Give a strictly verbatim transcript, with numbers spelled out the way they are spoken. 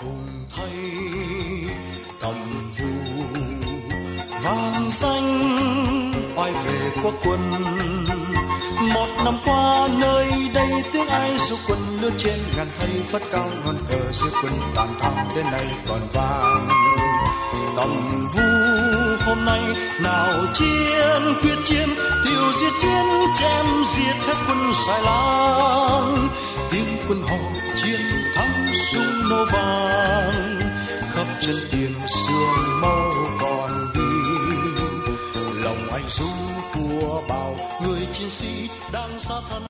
cùng thay cầm vũ vang danh oai về quốc quân. Một năm qua nơi đây tiếng ai du quân lướt trên ngàn thây phất cao ngọn cờ giữa quân tàn thang đến nay còn vang. Tầm vu hôm nay nào chiến quyết chiến tiêu diệt chiến chém giết hết quân Xài Lan. Tiếng quân hò chiến thắng súng nổ vang khắp chân tiền sương máu còn ghi lòng anh dũng của bao người chiến sĩ đang xa thân.